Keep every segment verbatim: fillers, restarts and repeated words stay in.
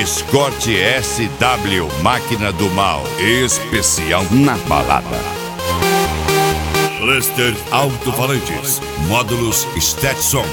Escort S W, Máquina do Mal, especial na balada. Lester Alto-Falantes, módulos Stetson.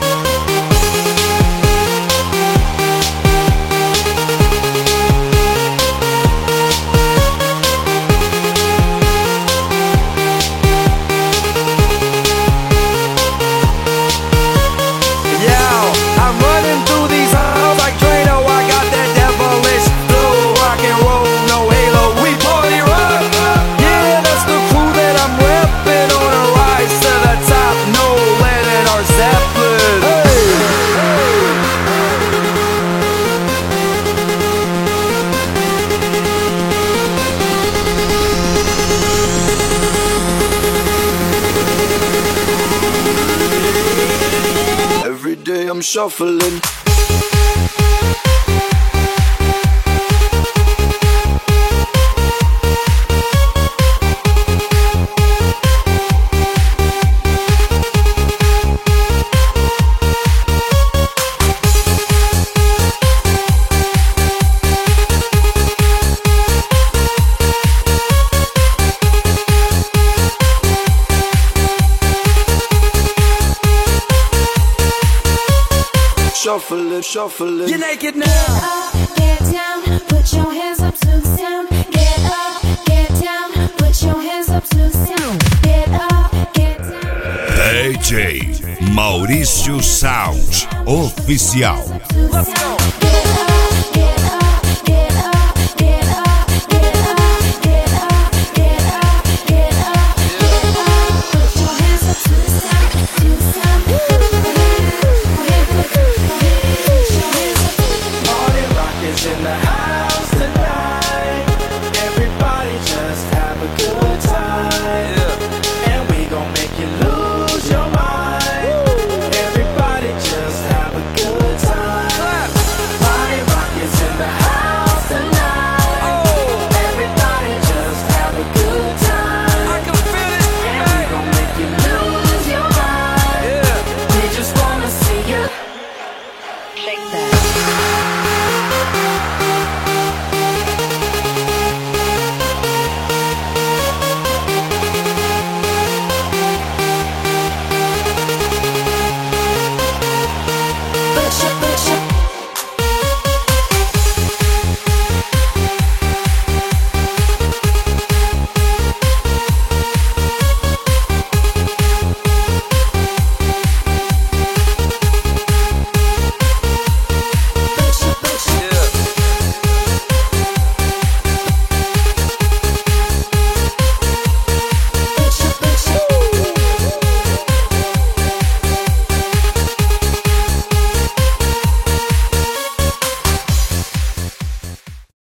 Every day I'm shuffling. Shuffle it, shuffle it. You're naked now. Get up, get down, put your hands up to the sound. Get up, get down, put your hands up to the sound. Get up, get down. D J Maurício Sound Oficial. To the sound.